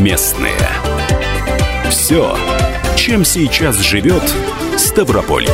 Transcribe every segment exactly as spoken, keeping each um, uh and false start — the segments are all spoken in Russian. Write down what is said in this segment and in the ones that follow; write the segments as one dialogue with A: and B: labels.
A: Местные. Все, чем сейчас живет Ставрополье.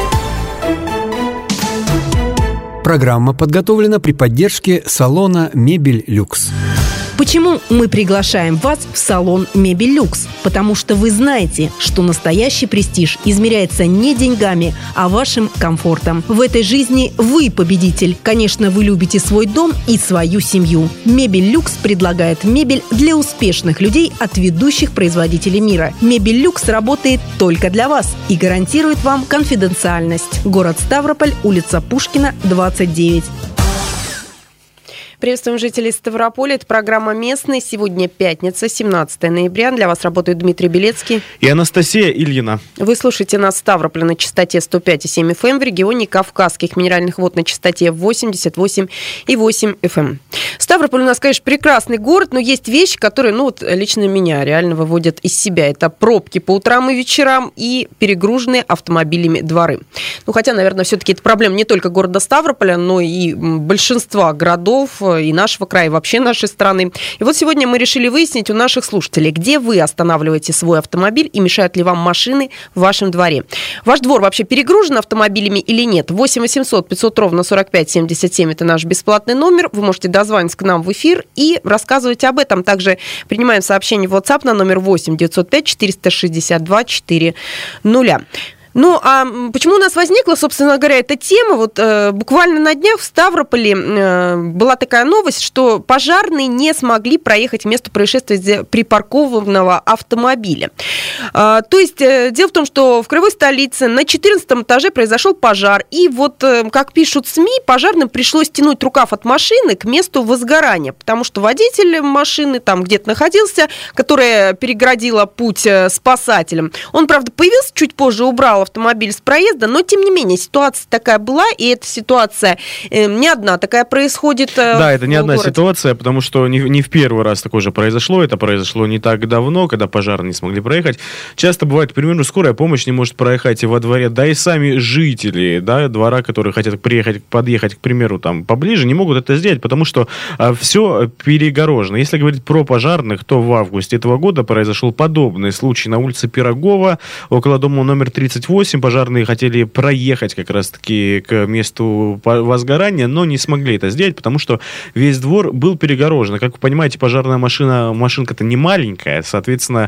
B: Программа подготовлена при поддержке салона «Мебель Люкс».
C: Почему мы приглашаем вас в салон «Мебель Люкс»? Потому что вы знаете, что настоящий престиж измеряется не деньгами, а вашим комфортом. В этой жизни вы победитель. Конечно, вы любите свой дом и свою семью. «Мебель Люкс» предлагает мебель для успешных людей от ведущих производителей мира. «Мебель Люкс» работает только для вас и гарантирует вам конфиденциальность. Город Ставрополь, улица Пушкина, двадцать девять. Приветствуем жителей Ставрополя. Это программа «Местные». Сегодня пятница, семнадцатое ноября. Для вас работает Дмитрий Белецкий
D: и Анастасия Ильина.
C: Вы слушаете нас в Ставрополе на частоте сто пять и семь эф эм, в регионе Кавказских минеральных вод на частоте восемьдесят восемь и восемь эф эм. Ставрополь у нас, конечно, прекрасный город, но есть вещи, которые, ну вот лично меня реально выводят из себя. Это пробки по утрам и вечерам и перегруженные автомобилями дворы. Ну, хотя, наверное, все-таки это проблема не только города Ставрополя, но и большинства городов и нашего края, и вообще нашей страны. И вот сегодня мы решили выяснить у наших слушателей, где вы останавливаете свой автомобиль и мешают ли вам машины в вашем дворе. Ваш двор вообще перегружен автомобилями или нет? восемь восемьсот пятьсот ровно сорок пять семьдесят семь это наш бесплатный номер. Вы можете дозвониться к нам в эфир и рассказывать об этом. Также принимаем сообщение в WhatsApp на номер восемь девятьсот пять четыреста шестьдесят два четыреста. Ну, а почему у нас возникла, собственно говоря, эта тема? Вот э, буквально на днях в Ставрополе э, была такая новость, что пожарные не смогли проехать к месту происшествия припаркованного автомобиля. Э, то есть, э, дело в том, что в краевой столице на четырнадцатом этаже произошел пожар, и вот, э, как пишут СМИ, пожарным пришлось тянуть рукав от машины к месту возгорания, потому что водитель машины там где-то находился, которая переградила путь спасателям. Он, правда, появился чуть позже, убрал автомобиль с проезда, но тем не менее ситуация такая была, и эта ситуация э, не одна такая происходит. Э,
D: да, это не одна
C: городе.
D: Ситуация, потому что не, не в первый раз такое же произошло, это произошло не так давно, когда пожарные не смогли проехать. Часто бывает, к примеру, скорая помощь не может проехать во дворе, да и сами жители, да, двора, которые хотят приехать, подъехать, к примеру, там поближе, не могут это сделать, потому что а, все перегорожено. Если говорить про пожарных, то в августе этого года произошел подобный случай на улице Пирогова, около дома номер тридцать восемь. Пожарные хотели проехать как раз-таки к месту возгорания, но не смогли это сделать, потому что весь двор был перегорожен. Как вы понимаете, пожарная машина, машинка-то не маленькая, соответственно,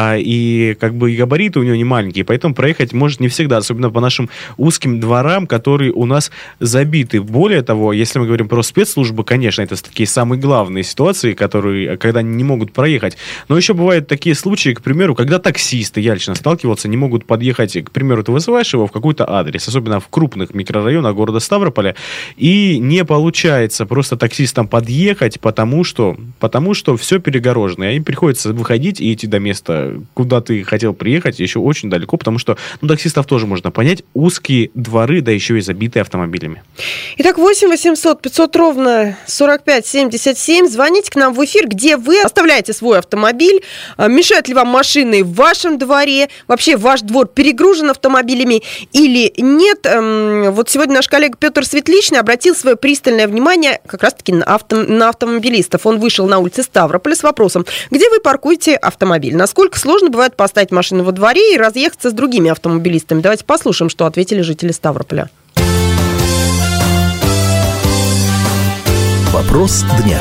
D: и как бы и габариты у нее не маленькие, поэтому проехать может не всегда, особенно по нашим узким дворам, которые у нас забиты. Более того, если мы говорим про спецслужбы, конечно, это такие самые главные ситуации, которые, когда они не могут проехать. Но еще бывают такие случаи, к примеру, когда таксисты, я лично сталкивался, не могут подъехать, к примеру, ты вызываешь его в какой-то адрес, особенно в крупных микрорайонах города Ставрополя, и не получается просто таксистам подъехать, потому что, потому что все перегорожено. И им приходится выходить и идти до места, куда ты хотел приехать, еще очень далеко, потому что, ну, таксистов тоже можно понять, узкие дворы, да еще и забитые автомобилями.
C: Итак, восемь восемьсот пятьсот ровно сорок пять семьдесят семь. Звоните к нам в эфир, где вы оставляете свой автомобиль, мешают ли вам машины в вашем дворе, вообще ваш двор перегружен автомобилями или нет. Вот сегодня наш коллега Петр Светличный обратил свое пристальное внимание как раз-таки на, авто, на автомобилистов. Он вышел на улице Ставрополя с вопросом, где вы паркуете автомобиль? Насколько сложно бывает поставить машину во дворе и разъехаться с другими автомобилистами? Давайте послушаем, что ответили жители Ставрополя.
A: Вопрос дня.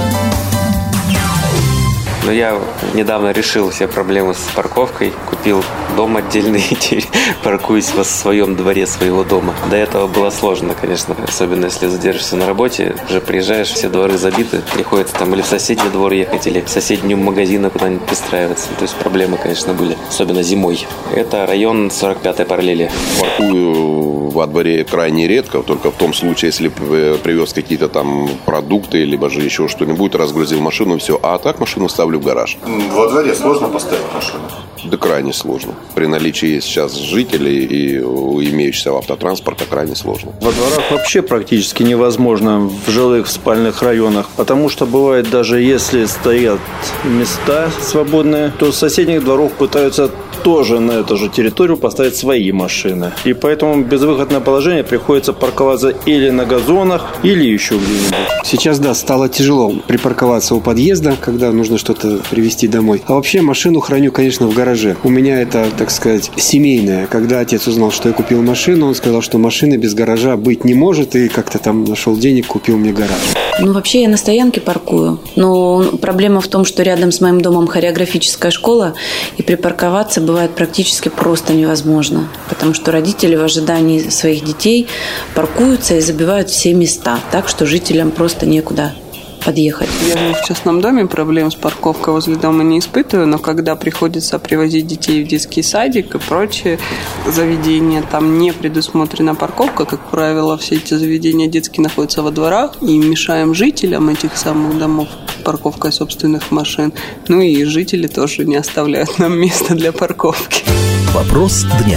E: Но я недавно решил все проблемы с парковкой, купил дом отдельный, теперь паркуюсь в своем дворе своего дома. До этого было сложно, конечно, особенно если задержишься на работе, уже приезжаешь, все дворы забиты, приходится там или в соседний двор ехать, или в соседнюю магазин куда-нибудь пристраиваться. То есть проблемы, конечно, были, особенно зимой. Это район сорок пятой параллели.
F: Паркую во дворе крайне редко, только в том случае, если привез какие-то там продукты, либо же еще что-нибудь, разгрузил машину, все. А так машину ставлю в гараж.
G: Во дворе сложно поставить машину?
F: Да крайне сложно. При наличии сейчас жителей и имеющегося автотранспорта крайне сложно.
H: Во дворах вообще практически невозможно в жилых, в спальных районах, потому что бывает, даже если стоят места свободные, то с соседних дворов пытаются тоже на эту же территорию поставить свои машины. И поэтому безвыходное положение, приходится парковаться или на газонах, или еще где-нибудь.
I: Сейчас, да, стало тяжело припарковаться у подъезда, когда нужно что-то привезти домой. А вообще машину храню, конечно, в гараже. У меня это, так сказать, семейное. Когда отец узнал, что я купил машину, он сказал, что машины без гаража быть не может, и как-то там нашел денег, купил мне гараж.
J: Ну, вообще я на стоянке паркую, но проблема в том, что рядом с моим домом хореографическая школа, и припарковаться бывает практически просто невозможно, потому что родители в ожидании своих детей паркуются и забивают все места, так что жителям просто некуда подъехать.
K: Я живу в частном доме, проблем с парковкой возле дома не испытываю, но когда приходится привозить детей в детский садик и прочие заведения, там не предусмотрена парковка, как правило, все эти заведения детские находятся во дворах, и мешаем жителям этих самых домов парковкой собственных машин. Ну и жители тоже не оставляют нам места для парковки.
A: Вопрос дня.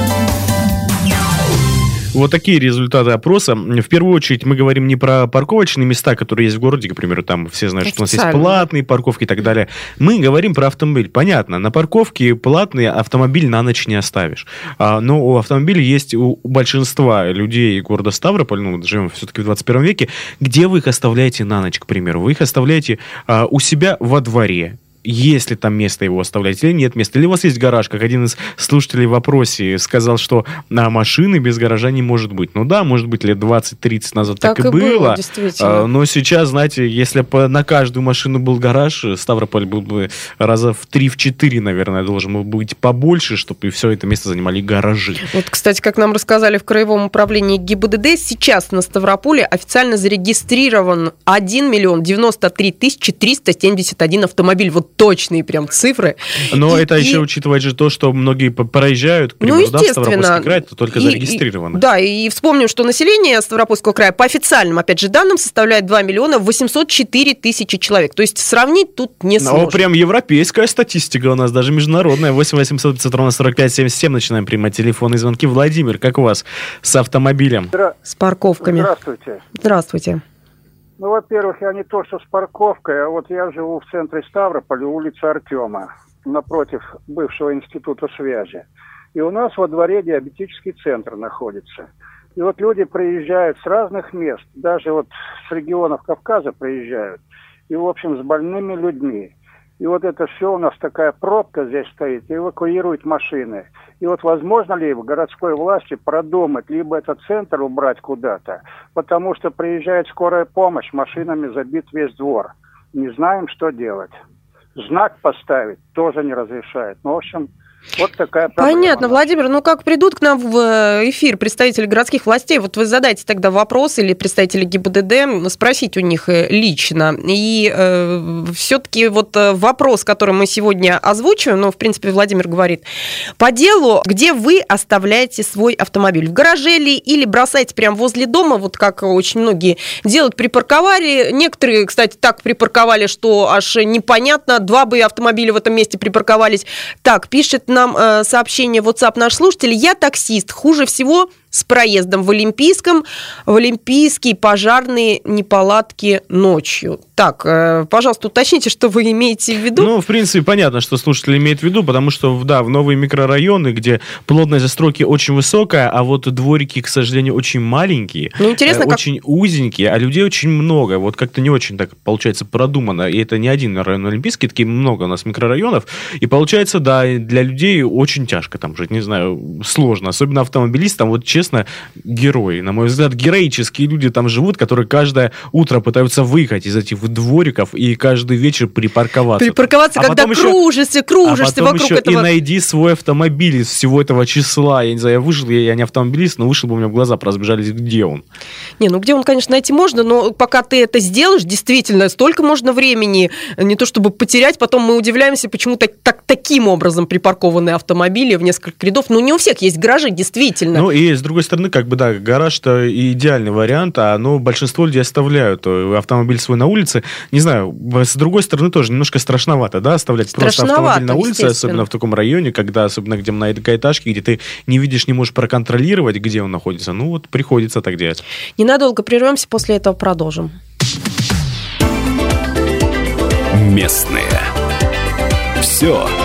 D: Вот такие результаты опроса. В первую очередь мы говорим не про парковочные места, которые есть в городе, к примеру, там все знают, что у нас есть платные парковки и так далее. Мы говорим про автомобиль. Понятно, на парковке платный автомобиль на ночь не оставишь. А, но у автомобиля есть у большинства людей города Ставрополь, ну, живем все-таки в двадцать первом веке, где вы их оставляете на ночь, к примеру? Вы их оставляете а, у себя во дворе. Есть ли там место его оставлять или нет места? Или у вас есть гараж, как один из слушателей в вопросе сказал, что на машины без гаража не может быть. Ну да, может быть, лет двадцать-тридцать назад так, так и, и было. было действительно. Но сейчас, знаете, если бы на каждую машину был гараж, Ставрополь был бы раза в три-четыре, наверное, должен был быть побольше, чтобы все это место занимали гаражи.
C: Вот, кстати, как нам рассказали в Краевом управлении ГИБДД, сейчас на Ставрополе официально зарегистрирован один миллион девяносто три тысячи триста семьдесят один автомобиль. Вот точные прям цифры.
D: Но и, это
C: и,
D: еще учитывать же то, что многие проезжают, к примеру, ну, да, в Ставропольский край, это только и, зарегистрировано.
C: И, да, и вспомним, что население Ставропольского края по официальным, опять же, данным составляет два миллиона восемьсот четыре тысячи человек. То есть сравнить тут не сложно.
D: Ну, прям европейская статистика у нас, даже международная. восемь восемьсот пятьсот ровно сорок пять семьдесят семь. Начинаем принимать телефонные звонки. Владимир, как у вас с автомобилем?
L: Здра...
C: С парковками.
L: Здравствуйте.
C: Здравствуйте.
L: Ну, во-первых, я не то, что с парковкой, а вот я живу в центре Ставрополя, улица Артема, напротив бывшего института связи. И у нас во дворе диабетический центр находится. И вот люди приезжают с разных мест, даже вот с регионов Кавказа приезжают, и, в общем, с больными людьми. И вот это все у нас такая пробка здесь стоит, и эвакуируют машины. И вот возможно ли в городской власти продумать, либо этот центр убрать куда-то, потому что приезжает скорая помощь, машинами забит весь двор. Не знаем, что делать. Знак поставить тоже не разрешает. Ну, в общем... Вот такая проблема.
C: Понятно, Владимир. Ну, как придут к нам в эфир представители городских властей, вот вы задайте тогда вопрос, или представители ГИБДД, спросить у них лично. И э, все-таки вот вопрос, который мы сегодня озвучиваем, ну, в принципе, Владимир говорит, по делу, где вы оставляете свой автомобиль? В гараже ли или бросаете прямо возле дома, вот как очень многие делают, припарковали. Некоторые, кстати, так припарковали, что аж непонятно, два бы автомобиля в этом месте припарковались. Так, пишет нам э, сообщение в WhatsApp наш слушатель. Я таксист. Хуже всего с проездом в Олимпийском. В Олимпийские пожарные неполадки ночью. Так, э, пожалуйста, уточните, что вы имеете в виду.
D: Ну, в принципе, понятно, что слушатель имеет в виду, потому что, да, в новые микрорайоны, где плотность застройки очень высокая, а вот дворики, к сожалению, очень маленькие, ну, интересно, э, как... очень узенькие, а людей очень много. Вот как-то не очень так, получается, продумано. И это не один район Олимпийский, такие много у нас микрорайонов. И получается, да, для людей очень тяжко там жить, не знаю, сложно. Особенно автомобилистам, вот честно, герои. На мой взгляд, героические люди там живут, которые каждое утро пытаются выехать из этих двориков и каждый вечер припарковаться.
C: Припарковаться, а когда кружишься, кружишься
D: а потом
C: вокруг
D: еще
C: этого.
D: И найди свой автомобиль из всего этого числа. Я не знаю, я вышел, я, я не автомобилист, но вышел бы, у меня глаза разбежались, где он.
C: Не, ну где он, конечно, найти можно, но пока ты это сделаешь, действительно, столько можно времени, не то чтобы потерять, потом мы удивляемся, почему так, так, таким образом припаркованы автомобили в несколько рядов. Ну, не у всех есть гаражи, действительно.
D: Ну, и с другой стороны, как бы, да, гараж-то идеальный вариант, а ну, большинство людей оставляют автомобиль свой на улице. Не знаю, с другой стороны, тоже немножко страшновато, да, оставлять просто автомобиль на улице, особенно в таком районе, когда, особенно где на многоэтажке, где ты не видишь, не можешь проконтролировать, где он находится. Ну, вот приходится так делать.
C: Ненадолго прервемся, после этого продолжим.
A: Местные. Все,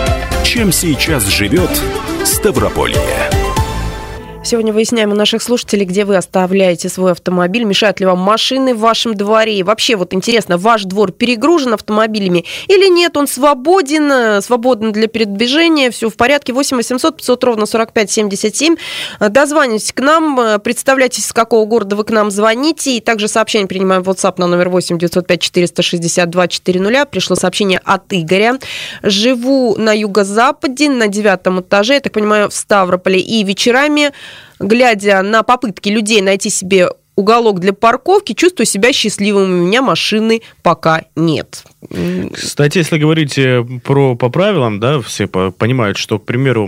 A: Чем сейчас живет Ставрополье?
C: Сегодня выясняем у наших слушателей, где вы оставляете свой автомобиль, мешают ли вам машины в вашем дворе. И вообще, вот интересно, ваш двор перегружен автомобилями или нет, он свободен, свободен для передвижения, все в порядке. восемь восемьсот пятьсот ровно сорок пять семьдесят семь. Дозвонитесь к нам, представляйтесь, с какого города вы к нам звоните. И также сообщение принимаем в WhatsApp на номер восемь девятьсот пять четыреста шестьдесят два четыреста. Пришло сообщение от Игоря. Живу на юго-западе, на девятом этаже, я так понимаю, в Ставрополе, и вечерами, глядя на попытки людей найти себе уголок для парковки, чувствую себя счастливым. У меня машины пока нет.
D: Кстати, если говорить про по правилам, да, все понимают, что, к примеру,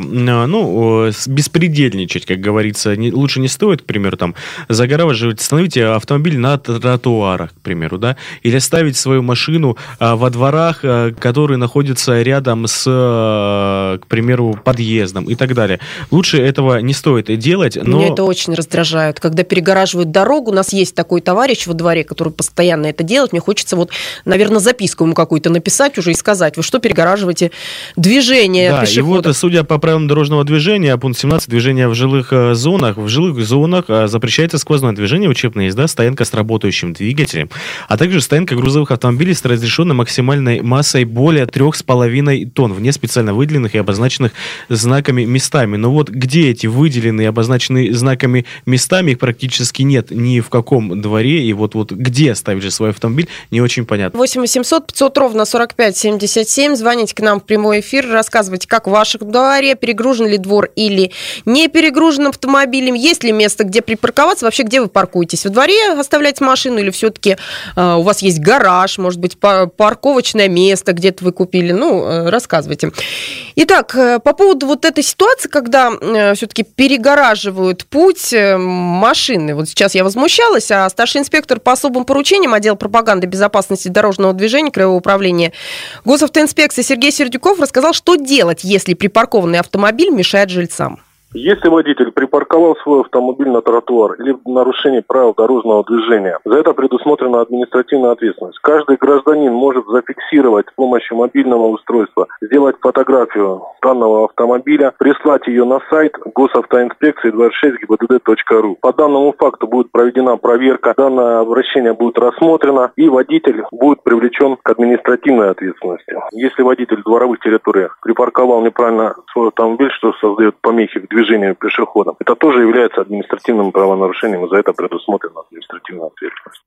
D: ну, беспредельничать, как говорится, не, лучше не стоит, к примеру, там, загораживать, остановить автомобиль на тротуарах, к примеру, да, или ставить свою машину а, во дворах, а, которые находятся рядом с, а, к примеру, подъездом и так далее. Лучше этого не стоит делать, но...
C: Меня это очень раздражает, когда перегораживают дорогу. У нас есть такой товарищ во дворе, который постоянно это делает. Мне хочется вот, наверное, записку ему какую-то написать уже и сказать, вы что перегораживаете движение
D: да,
C: пешеходов?
D: И вот, судя по правилам дорожного движения, пункт семнадцать, движение в жилых зонах. В жилых зонах запрещается сквозное движение, учебная езда, стоянка с работающим двигателем, а также стоянка грузовых автомобилей с разрешенной максимальной массой более трех с половиной тонн вне специально выделенных и обозначенных знаками местами. Но вот где эти выделенные и обозначенные знаками местами, их практически нет ни в каком дворе, и вот, вот где ставить же свой автомобиль, не очень понятно.
C: восемь восемьсот пятьсот ровно сорок пять семьдесят семь. Звоните к нам в прямой эфир, рассказывайте, как в вашем дворе, перегружен ли двор или не перегружен автомобилем, есть ли место, где припарковаться, вообще где вы паркуетесь? Во дворе оставляете машину или все-таки э, у вас есть гараж, может быть, парковочное место где-то вы купили? Ну, э, рассказывайте. Итак, э, по поводу вот этой ситуации, когда э, все-таки перегораживают путь э, машины. Вот сейчас я возмущалась, а старший инспектор по особым поручениям отдела пропаганды безопасности дорожного движения Краевого управления госавтоинспекции Сергей Сердюков рассказал, что делать, если припаркованный автомобиль мешает жильцам.
M: Если водитель припарковал свой автомобиль на тротуар или в нарушении правил дорожного движения, за это предусмотрена административная ответственность. Каждый гражданин может зафиксировать с помощью мобильного устройства, сделать фотографию данного автомобиля, прислать ее на сайт госавтоинспекции двадцать шесть гэ бэ дэ дэ точка ру. По данному факту будет проведена проверка, данное обращение будет рассмотрено и водитель будет привлечен к административной ответственности. Если водитель в дворовых территориях припарковал неправильно свой автомобиль, что создает помехи в движению пешеходам, это тоже является административным правонарушением, и за это предусмотрена административная ответственность.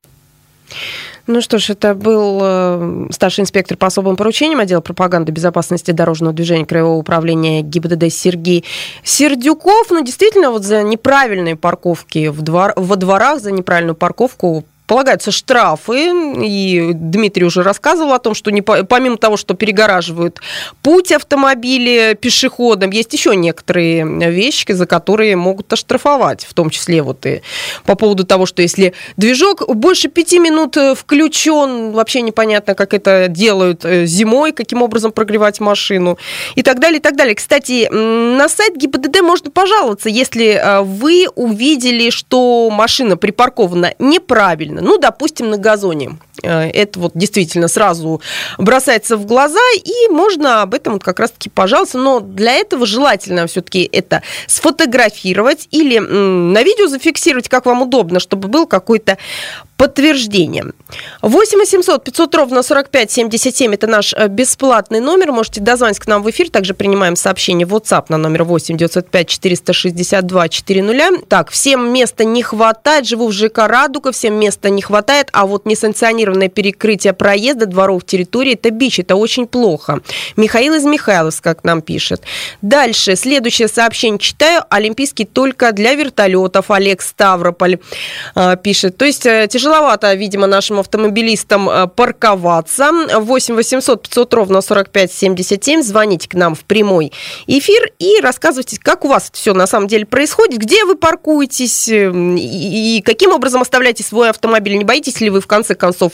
C: Ну что ж, это был э, старший инспектор по особым поручениям отдела пропаганды безопасности дорожного движения Краевого управления гэ бэ дэ дэ Сергей Сердюков. Ну, действительно, вот за неправильные парковки в двор, во дворах, за неправильную парковку полагаются штрафы, и Дмитрий уже рассказывал о том, что не, помимо того, что перегораживают путь автомобиля пешеходам, есть еще некоторые вещи, за которые могут оштрафовать, в том числе вот и по поводу того, что если движок больше пяти минут включен, вообще непонятно, как это делают зимой, каким образом прогревать машину и так далее, и так далее. Кстати, на сайт гэ бэ дэ дэ можно пожаловаться, если вы увидели, что машина припаркована неправильно, ну, допустим, на газоне. Это вот действительно сразу бросается в глаза, и можно об этом как раз-таки пожаловаться. Но для этого желательно все-таки это сфотографировать или на видео зафиксировать, как вам удобно, чтобы был какой-то подтверждение. восемь восемьсот пятьсот ровно сорок пять семьдесят семь это наш бесплатный номер. Можете дозвониться к нам в эфир. Также принимаем сообщение в WhatsApp на номер восемь девятьсот пять четыреста шестьдесят два четыреста. Так, всем места не хватает. Живу в ЖК «Радуга», всем места не хватает. А вот несанкционированное перекрытие проезда дворов территории – это бич, это очень плохо. Михаил из Михайловска к нам пишет. Дальше, следующее сообщение читаю. Олимпийский только для вертолетов. Олег Ставрополь э, пишет. То есть тяжело Тяжеловато, видимо, нашим автомобилистам парковаться. восемь восемьсот пятьсот ровно сорок пять семьдесят семь. Звоните к нам в прямой эфир и рассказывайте, как у вас это все на самом деле происходит, где вы паркуетесь и каким образом оставляете свой автомобиль. Не боитесь ли вы, в конце концов,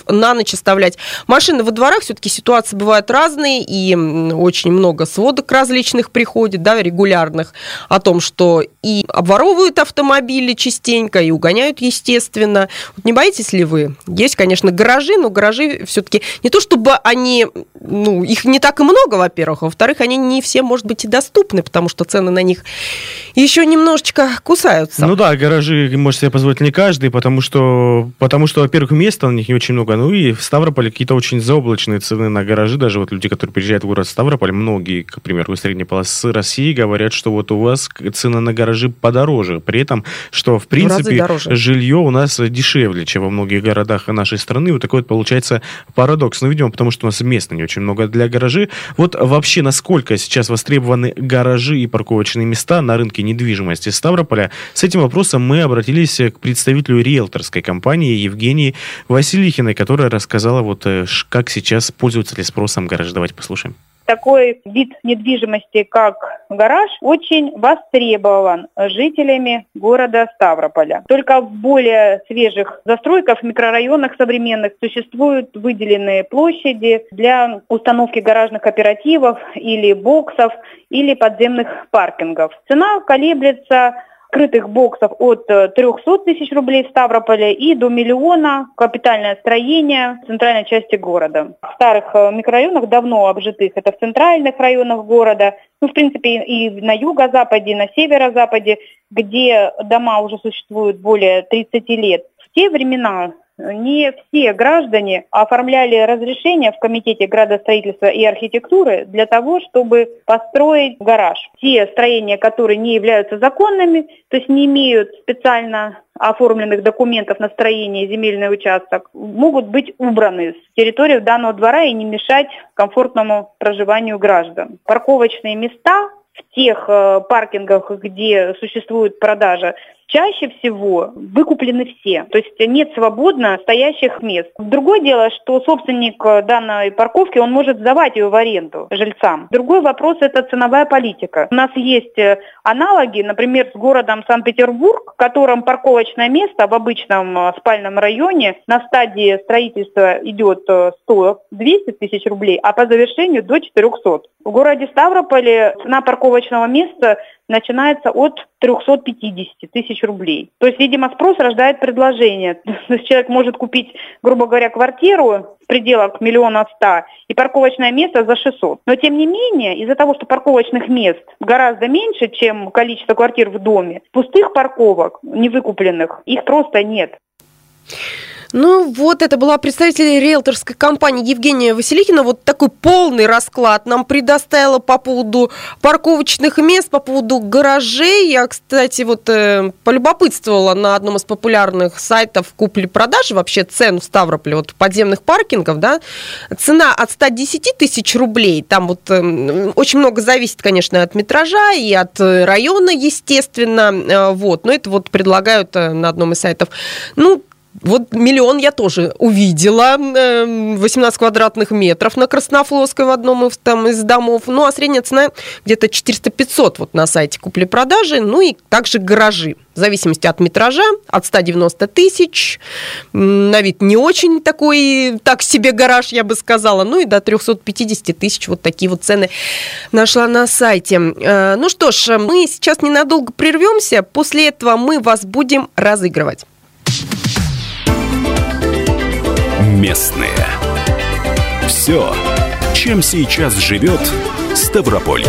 C: на ночь оставлять машины во дворах. Все-таки ситуации бывают разные, и очень много сводок различных приходит, да, регулярных, о том, что и обворовывают автомобили частенько, и угоняют, естественно. Вот не боитесь ли вы? Есть, конечно, гаражи, но гаражи все-таки не то, чтобы они, ну, их не так и много, во-первых, а во-вторых, они не все, может быть, и доступны, потому что цены на них еще немножечко кусаются.
D: Ну да, гаражи может себе позволить не каждый, потому что, потому что, во-первых, места на них не очень много. Ну и в Ставрополе какие-то очень заоблачные цены на гаражи. Даже вот люди, которые приезжают в город Ставрополь, многие, к примеру, из средней полосы России, говорят, что вот у вас цены на гаражи подороже. При этом, что, в принципе, жилье у нас дешевле, чем во многих городах нашей страны. Вот такой вот получается парадокс. Ну, видимо, потому что у нас места не очень много для гаражей. Вот вообще, насколько сейчас востребованы гаражи и парковочные места на рынке недвижимости Ставрополя? С этим вопросом мы обратились к представителю риэлторской компании Евгении Василихиной, которая рассказала, вот как сейчас пользуются ли спросом гараж. Давайте послушаем.
N: Такой вид недвижимости, как гараж, очень востребован жителями города Ставрополя. Только в более свежих застройках, микрорайонах современных существуют выделенные площади для установки гаражных кооперативов или боксов, или подземных паркингов. Цена колеблется открытых боксов от трехсот тысяч рублей в Ставрополе и до миллиона капитальное строение в центральной части города. В старых микрорайонах, давно обжитых, это в центральных районах города, ну, в принципе, и на юго-западе, и на северо-западе, где дома уже существуют более тридцати лет. В те времена не все граждане оформляли разрешение в Комитете градостроительства и архитектуры для того, чтобы построить гараж. Те строения, которые не являются законными, то есть не имеют специально оформленных документов на строение земельный участок, могут быть убраны с территории данного двора и не мешать комфортному проживанию граждан. Парковочные места в тех э, паркингах, где существует продажа, чаще всего выкуплены все. То есть нет свободно стоящих мест. Другое дело, что собственник данной парковки, он может сдавать ее в аренду жильцам. Другой вопрос – это ценовая политика. У нас есть аналоги, например, с городом Санкт-Петербург, в котором парковочное место в обычном спальном районе на стадии строительства идет сто-двести тысяч рублей, а по завершению до четырехсот. В городе Ставрополе цена парковочного места начинается от трехсот пятидесяти тысяч рублей. То есть, видимо, спрос рождает предложение. То есть человек может купить, грубо говоря, квартиру в пределах миллиона ста и парковочное место за шестьсот. Но, тем не менее, из-за того, что парковочных мест гораздо меньше, чем количество квартир в доме, пустых парковок, невыкупленных, их просто нет.
C: Ну вот, это была представитель риэлторской компании Евгения Василихина. Вот такой полный расклад нам предоставила по поводу парковочных мест, по поводу гаражей. Я, кстати, вот э, полюбопытствовала на одном из популярных сайтов купли-продажи вообще цен в Ставрополе, вот подземных паркингов, да. Цена от ста десяти тысяч рублей. Там вот э, очень много зависит, конечно, от метража и от района, естественно. Э, вот, но это вот предлагают э, на одном из сайтов. Ну, вот миллион я тоже увидела, восемнадцать квадратных метров на Краснофлотской в одном из, там, из домов. Ну, а средняя цена где-то четыреста-пятьсот вот на сайте купли-продажи. Ну, и также гаражи. В зависимости от метража, от ста девяноста тысяч. На вид не очень такой, так себе гараж, я бы сказала. Ну, и до трехсот пятидесяти тысяч. Вот такие вот цены нашла на сайте. Ну что ж, мы сейчас ненадолго прервемся. После этого мы вас будем разыгрывать.
A: Местные. Все, чем сейчас живет Ставрополье.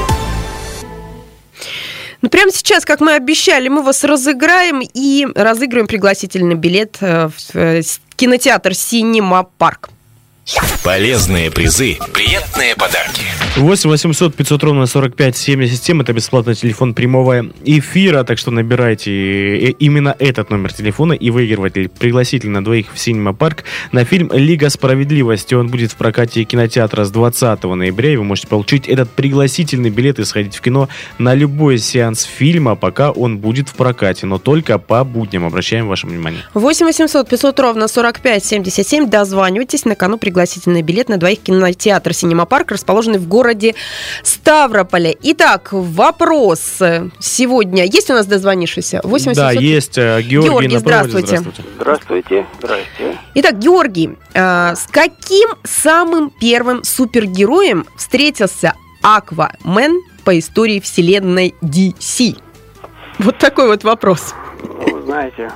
C: Ну, прямо сейчас, как мы обещали, мы вас разыграем и разыгрываем пригласительный билет в кинотеатр «Синема Парк».
A: Полезные призы, приятные подарки.
D: восемь восемьсот пятьсот ровно сорок пять семьдесят семь. Это бесплатный телефон прямого эфира. Так что набирайте именно этот номер телефона и выигрывайте пригласительный на двоих в Синема Парк на фильм «Лига справедливости». Он будет в прокате кинотеатра с двадцатого ноября. И вы можете получить этот пригласительный билет и сходить в кино на любой сеанс фильма, пока он будет в прокате. Но только по будням. Обращаем ваше внимание.
C: восемь восемьсот пятьсот ровно сорок пять семьдесят семь. Дозванивайтесь. На кону пригласительный пригласительный билет на двоих в кинотеатр «Синема Парк», расположенный в городе Ставрополе. Итак, вопрос сегодня. Есть у нас дозвонившийся? восемь восемьсот...
D: Да, есть. Георгий, Георгий
C: на здравствуйте.
O: здравствуйте. Здравствуйте. Здравствуйте.
C: Итак, Георгий, э, с каким самым первым супергероем встретился Аквамен по истории вселенной ди си? Вот такой вот вопрос.
O: Ну, знаете...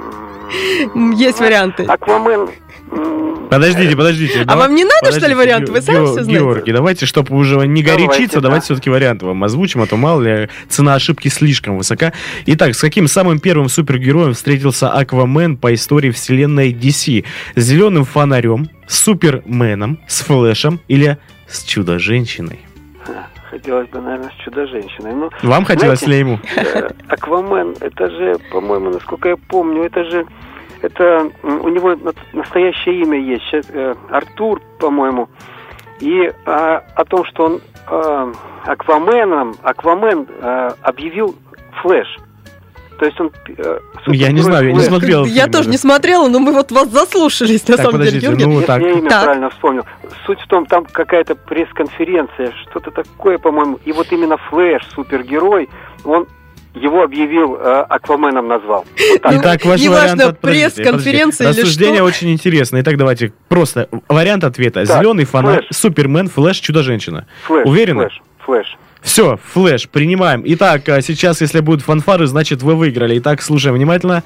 C: Есть варианты.
O: Аквамен...
D: Подождите, подождите.
C: А давай, вам не надо, подождите, что ли, варианты? Вы сами
D: Ге-
C: все знаете?
D: Георгий, давайте, чтобы уже не
O: Давайте,
D: горячиться,
O: да.
D: давайте все-таки варианты вам озвучим, а то мало ли цена ошибки слишком высока. Итак, с каким самым первым супергероем встретился Аквамен по истории вселенной ди си? С зеленым фонарем, с Суперменом, с Флэшем или с Чудо-женщиной?
O: Хотелось бы, наверное, с Чудо-женщиной. Но,
D: вам хотелось,
O: знаете,
D: или ему?
O: Э, Аквамен, это же, по-моему, насколько я помню, это же, это у него настоящее имя есть, сейчас, э, Артур, по-моему. И э, о том, что он э, Акваменом, Аквамен э, объявил Флэш. То есть он... Э,
D: я не знаю, я не смотрел.
C: Я тоже не смотрела, но мы вот вас заслушались, на
D: так,
C: самом деле, Георгий.
D: Ну,
O: так. Я имя так. правильно вспомнил. Суть в том, там какая-то пресс-конференция, что-то такое, по-моему. И вот именно Флэш, супергерой, он его объявил, э, Акваменом назвал. Вот так.
D: Итак, ваш
C: неважно,
D: вариант...
C: пресс-конференция или что.
D: Рассуждение очень интересно. Итак, давайте просто вариант ответа. Так, Зеленый фонарь, Флэш. Супермен, Флэш, Чудо-женщина.
O: Флэш,
D: Уверены?
O: Флэш, Флэш.
D: Все, Флэш, принимаем. Итак, сейчас, если будут фанфары, значит, вы выиграли. Итак, слушаем внимательно.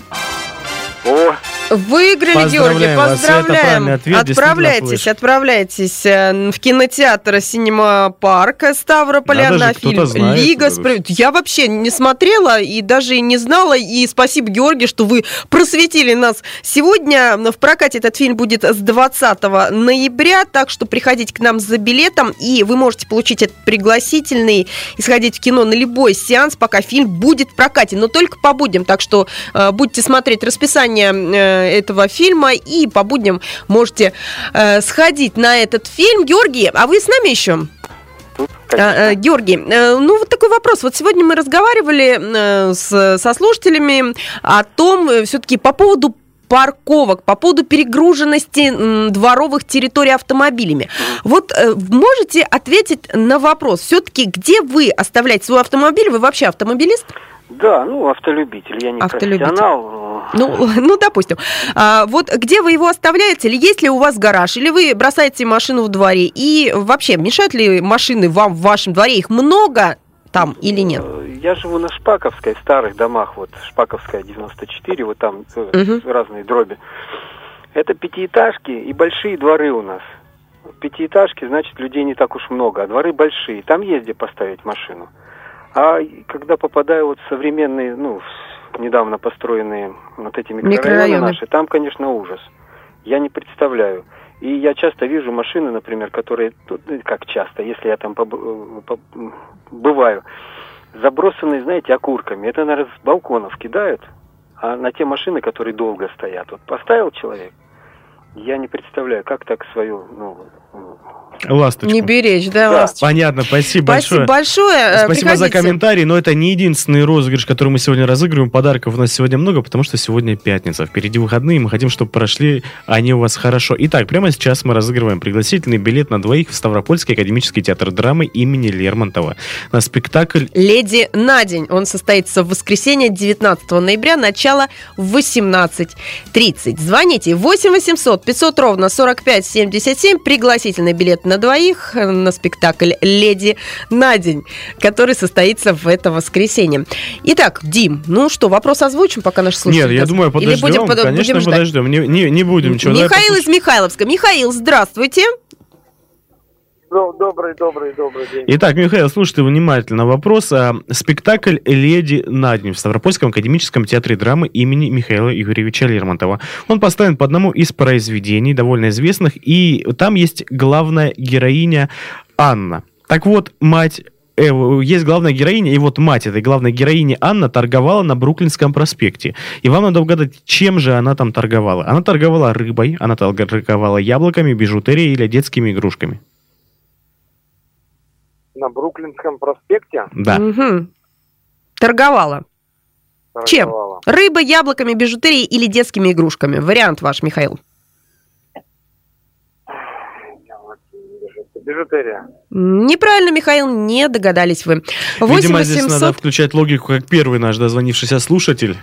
O: О!
C: Выиграли, Георгий, поздравляем. Ответ, отправляйтесь, отправляйтесь в кинотеатр «Синема Парк» Ставрополя на фильм «Лига справедливости». Я вообще не смотрела и даже не знала. И спасибо, Георгий, что вы просветили нас сегодня. В прокате этот фильм будет с двадцатого ноября, так что приходите к нам за билетом, и вы можете получить этот пригласительный и сходить в кино на любой сеанс, пока фильм будет в прокате, но только по будням. Так что э, будете смотреть расписание э, этого фильма, и по будням можете э, сходить на этот фильм. Георгий, а вы с нами еще? А, Георгий, ну вот такой вопрос. Вот сегодня мы разговаривали с, со слушателями о том, все-таки по поводу парковок, по поводу перегруженности м, дворовых территорий автомобилями. Вот э, можете ответить на вопрос, все-таки где вы оставляете свой автомобиль? Вы вообще автомобилист?
O: Да, ну, автолюбитель, я не
C: автолюбитель.
O: профессионал.
C: Ну, ну, допустим. А, вот где вы его оставляете? Или есть ли у вас гараж? Или вы бросаете машину в дворе? И вообще, мешают ли машины вам в вашем дворе? Их много там или нет?
O: Я живу на Шпаковской, в старых домах, вот Шпаковская девяносто четыре, вот там uh-huh. разные дроби. Это пятиэтажки и большие дворы у нас. Пятиэтажки, значит, людей не так уж много, а дворы большие. Там есть где поставить машину. А когда попадаю вот в современные, ну, недавно построенные вот эти микрорайоны, микрорайоны наши, там, конечно, ужас. Я не представляю. И я часто вижу машины, например, которые, ну, как часто, если я там побы- бываю, забросанные, знаете, окурками. Это, наверное, с балконов кидают, а на те машины, которые долго стоят. Вот поставил человек, я не представляю, как так свою, ну...
D: Ласточку.
C: Не беречь, да,
O: да.
C: ласточку.
D: Понятно, спасибо,
C: спасибо большое.
D: большое. Спасибо
C: Приходите.
D: за комментарий, но это не единственный розыгрыш, который мы сегодня разыгрываем. Подарков у нас сегодня много, потому что сегодня пятница. Впереди выходные, мы хотим, чтобы прошли они у вас хорошо. Итак, прямо сейчас мы разыгрываем пригласительный билет на двоих в Ставропольский академический театр драмы имени Лермонтова на спектакль
C: «Леди на день». Он состоится в воскресенье, девятнадцатого ноября, начало в восемнадцать тридцать. Звоните восемь восемьсот пятьсот ровно сорок пять семьдесят семь. Пригласительный билет на двоих на спектакль «Леди на день», который состоится в это воскресенье. Итак, Дим, ну что, вопрос озвучим, пока наш слушатель...
D: Нет, я думаю, подождем, будем, конечно, будем подождем. Не, не, не будем ничего.
C: Михаил из Михайловска. Михаил, здравствуйте.
P: Добрый, добрый, добрый день.
D: Итак, Михаил, слушайте внимательно вопрос. Спектакль «Леди на день» в Ставропольском академическом театре драмы имени Михаила Юрьевича Лермонтова. Он поставлен по одному из произведений, довольно известных, и там есть главная героиня Анна. Так вот, мать... Э, есть главная героиня, и вот мать этой главной героини Анна торговала на Бруклинском проспекте. И вам надо угадать, чем же она там торговала. Она торговала рыбой, она торговала яблоками, бижутерией или детскими игрушками.
P: На Бруклинском проспекте?
D: Да.
C: Угу. Торговала. Торговала. Чем? Рыбой, яблоками, бижутерией или детскими игрушками? Вариант ваш, Михаил.
P: Бижутерия.
C: Неправильно, Михаил, не догадались вы.
D: Видимо, здесь надо включать логику, как первый наш дозвонившийся слушатель.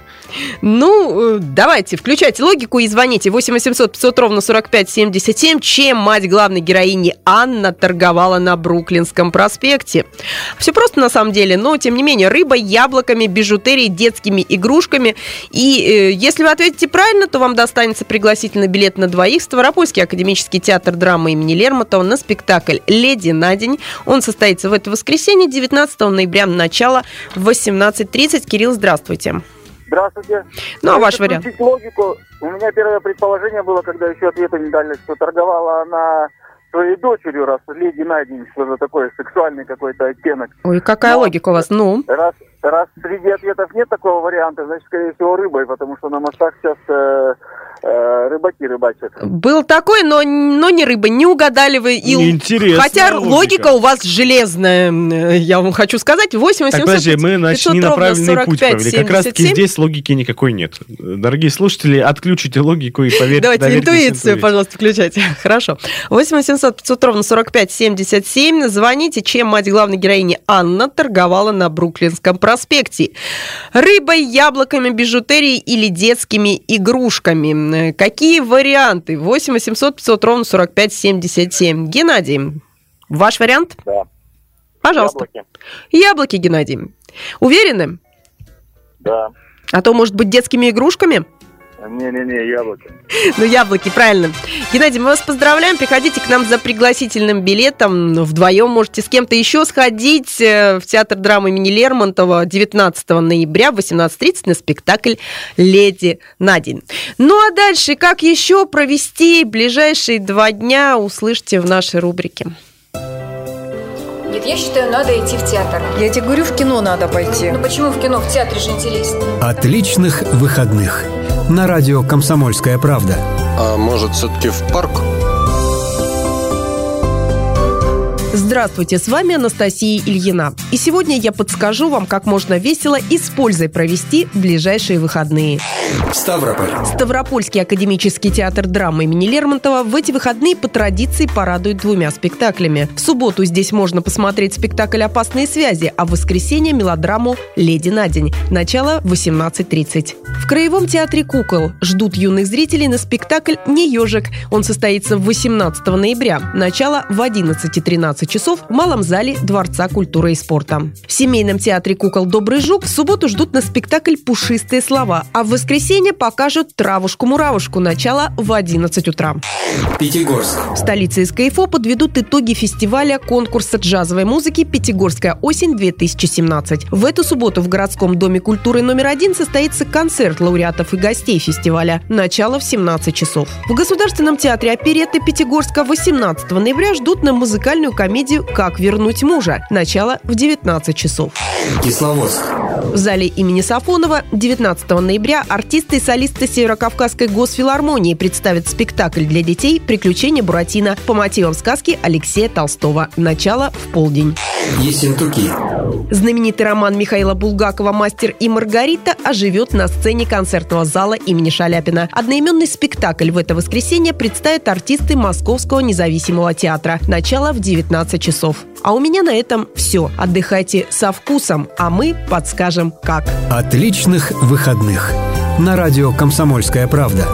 C: Ну, давайте, включайте логику и звоните. восемь восемьсот пятьсот ровно сорок пять семьдесят семь. Чем мать главной героини Анна торговала на Бруклинском проспекте? Все просто на самом деле, но тем не менее. Рыбой, яблоками, бижутерией, детскими игрушками. И э, если вы ответите правильно, то вам достанется пригласительный билет на двоих в Ставропольский академический театр драмы имени Лермонтова на спектакль «Леди на день». Он состоится в это воскресенье, девятнадцатого ноября, начало в восемнадцать тридцать. Кирилл, здравствуйте.
P: Здравствуйте.
C: Ну, а ваш вариант?
P: Логику. У меня первое предположение было, когда еще ответа не дали, что торговала она своей дочерью, раз леди на день, что за такой сексуальный какой-то оттенок.
C: Ой, какая Но логика у вас, ну?
P: Раз, раз среди ответов нет такого варианта, значит, скорее всего, рыбой, потому что на мостах сейчас э, э, рыбаки рыбачат.
C: Был такой, но, но не рыба, не угадали вы. И...
D: Интересная
C: Хотя
D: логика.
C: логика у вас железная, я вам хочу сказать. восемь восемьсот
D: Так, подожди, мы значит, не на правильный путь повели. Как раз таки здесь логики никакой нет. Дорогие слушатели, отключите логику и поверьте.
C: Давайте интуицию, пожалуйста, включайте. Хорошо. восемь восемьсот пятьсот ровно сорок пять семьдесят семь. Звоните, чем мать главной героини Анна торговала на Бруклинском проспекте. Рыбой, яблоками, бижутерией или детскими игрушками. Какие варианты? восемь восемьсот пятьсот ровно сорок пять семьдесят семь. Геннадий, ваш вариант?
P: Да.
C: Пожалуйста.
P: Яблоки.
C: Яблоки, Геннадий. Уверены?
P: Да.
C: А то, может быть, детскими игрушками?
P: Не-не-не, яблоки.
C: Ну, яблоки, правильно. Геннадий, мы вас поздравляем. Приходите к нам за пригласительным билетом. Вдвоем можете с кем-то еще сходить в театр драмы имени Лермонтова девятнадцатого ноября в восемнадцать тридцать на спектакль «Леди на день». Ну, а дальше, как еще провести ближайшие два дня, услышьте в нашей рубрике.
Q: Нет, я считаю, надо идти в театр.
R: Я тебе говорю, в кино надо пойти.
Q: Ну почему в кино? В театре же интереснее.
B: Отличных выходных. На радио «Комсомольская правда».
S: А может, все-таки в парк?
C: Здравствуйте, с вами Анастасия Ильина. И сегодня я подскажу вам, как можно весело и с пользой провести ближайшие выходные.
B: Ставрополь.
C: Ставропольский академический театр драмы имени Лермонтова в эти выходные по традиции порадует двумя спектаклями. В субботу здесь можно посмотреть спектакль «Опасные связи», а в воскресенье мелодраму «Леди на день». Начало восемнадцать тридцать. В Краевом театре кукол ждут юных зрителей на спектакль «Не ежик». Он состоится восемнадцатого ноября. Начало в одиннадцать тринадцать часов в малом зале Дворца культуры и спорта. В семейном театре кукол «Добрый жук» в субботу ждут на спектакль «Пушистые слова», а в воскресенье покажут «Травушку-муравушку». Начало в одиннадцать утра.
B: Пятигорск.
C: В столице СКФО подведут итоги фестиваля конкурса джазовой музыки «Пятигорская осень-две тысячи семнадцать». В эту субботу в городском доме культуры номер один состоится концерт лауреатов и гостей фестиваля. Начало в семнадцать часов. В Государственном театре оперетты Пятигорска восемнадцатого ноября ждут на музыкальную комедию «Как вернуть мужа». Начало в девятнадцать часов.
B: Кисловодск.
C: В зале имени Сафонова девятнадцатого ноября артисты и солисты Северокавказской госфилармонии представят спектакль для детей «Приключения Буратино» по мотивам сказки Алексея Толстого. Начало в полдень.
B: Ессентуки.
C: Знаменитый роман Михаила Булгакова «Мастер и Маргарита» оживет на сцене концертного зала имени Шаляпина. Одноименный спектакль в это воскресенье представят артисты Московского независимого театра. Начало в девятнадцать часов. А у меня на этом все. Отдыхайте со вкусом, а мы подскажем, как.
B: Отличных выходных. На радио «Комсомольская правда».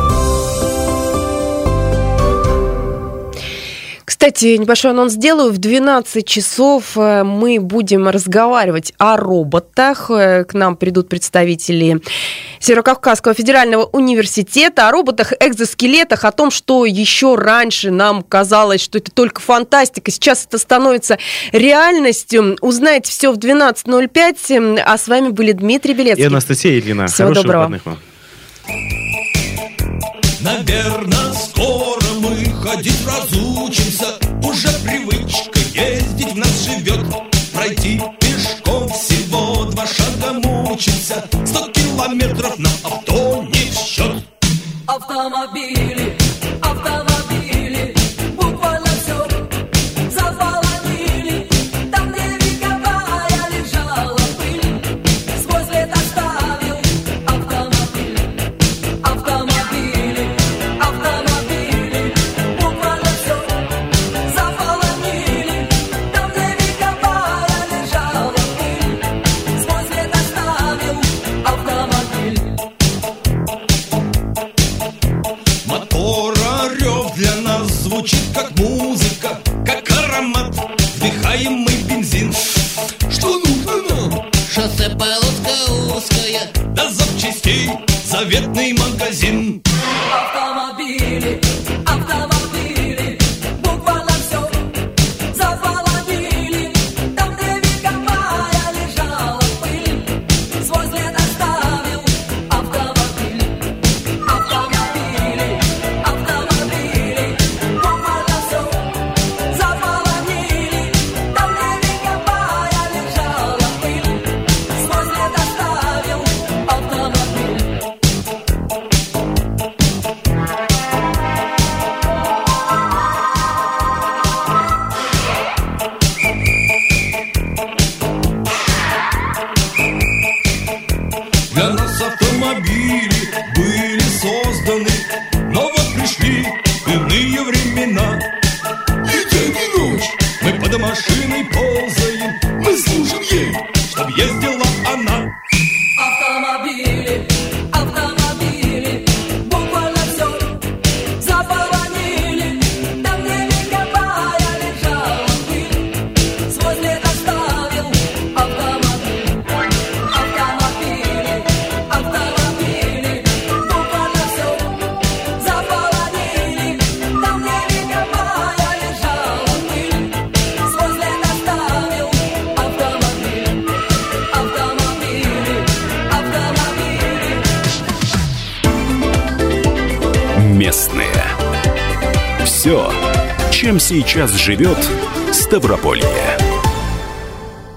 C: Кстати, небольшой анонс сделаю. В двенадцать часов мы будем разговаривать о роботах. К нам придут представители Северокавказского федерального университета, о роботах-экзоскелетах, о том, что еще раньше нам казалось, что это только фантастика. Сейчас это становится реальностью. Узнаете все в двенадцать ноль пять. А с вами были Дмитрий Белецкий
D: и Анастасия Ильина.
C: Всего
D: Хороших
C: доброго.
D: выходных вам.
T: Наверное, скоро мы ходить разучимся. Уже привычка ездить в нас живет. Пройти пешком всего два шага мучимся. Сто километров на авто не в счет.
U: Автомобили, автомобили, буквально все заполонили. Там, где вековая лежала пыль, свой след оставил автомобиль. Автомобили, автомобили, буквально все заполонили.
A: Местные. Все, чем сейчас живет Ставрополье.